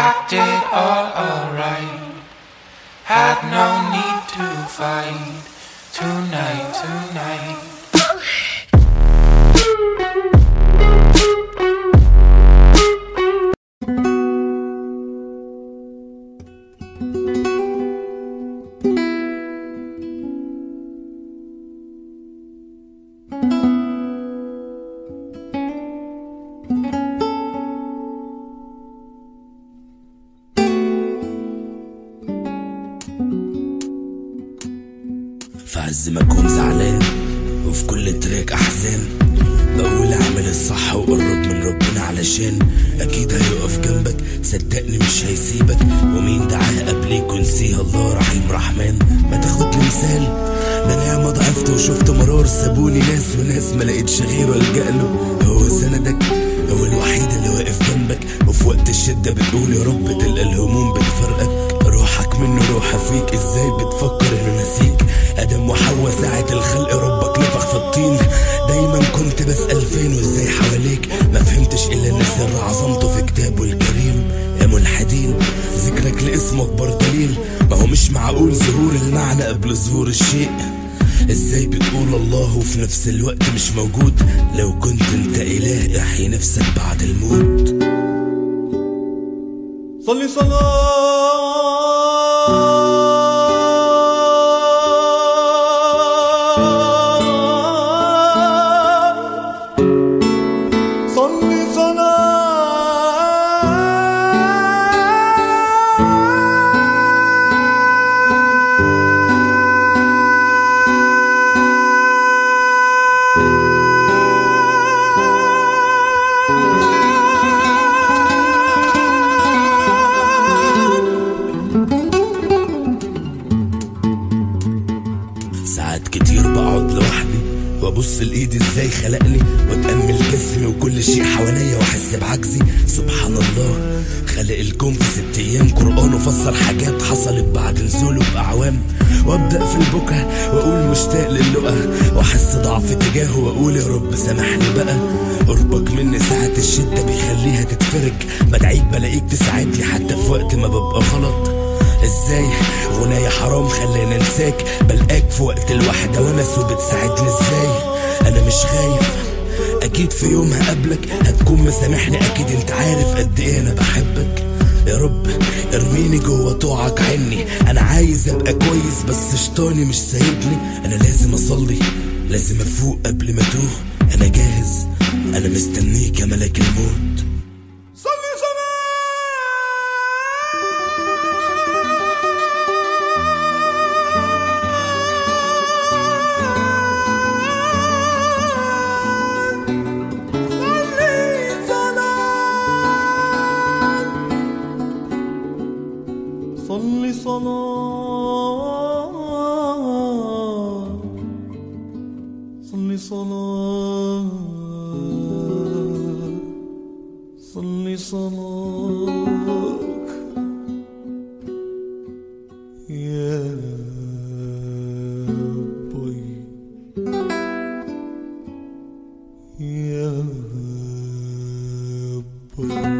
I did all alright. Had no need to fight tonight. في عز ما اكون زعلان وفي كل تراك احزان، بقول اعمل الصح وقرب من ربنا علشان اكيد هيقف جنبك، صدقني مش هيسيبك. ومين دعاه قبليك ونسيه؟ الله رحيم رحمن. ما تاخدني مثال، ده انا ياما ضعفت وشفت مرار، سابوني ناس وناس ما لقيتش غيره الجأ له. هو سندك، هو الوحيد اللي واقف جنبك، وفي وقت الشدة بتقول يا رب تلقى الهموم بتفرقك. روحك منه روحه فيك، ازاي بتفكر انه نسيك؟ ادم وحواء ساعة الخلق ربك نفخ في الطين. دايما كنت بسأل فين وازاي حواليك، ما فهمتش الا ان سر عظمته في كتابه الكريم. يا ملحدين ذكرك لاسمه اكبر دليل، ما هو مش معقول ظهور المعنى قبل ظهور الشيء. ازاي بتقول الله وفي نفس الوقت مش موجود؟ لو كنت انت اله احيي نفسك بعد الموت. صلي صلاة ساعات كتير بقعد لوحدي وابص لايدي ازاي خلقني، واتامل جسمي وكل شيء حواليا واحس بعجزي. سبحان الله خلق الكون في 6 ايام، قرآن وفسر حاجات حصلت بعد نزوله باعوام. وابدا في البكا واقول مشتاق للقا، واحس ضعف تجاهه واقول يا رب سامحني بقى. قربك مني ساعة الشدة بيخليها تتفرج، بدعيك بلاقيك تساعدني حتى في وقت ما ببقى غلط. ازاي غناية حرام خلاني انساك، بلقاك في وقت الوحدة وناس وبتساعدني ازاي. انا مش خايف، اكيد في يوم هقابلك هتكون مسامحني، اكيد انت عارف قد ايه انا بحبك. يا رب ارميني جوه طوعك عني، انا عايز ابقى كويس بس شيطاني مش سايبني. انا لازم اصلي، لازم افوق قبل ما اتوه. انا جاهز، انا مستنيك يا ملك الموت. صلي صلاة صلي صلاة صلي صلاك يا بوي يا بوي.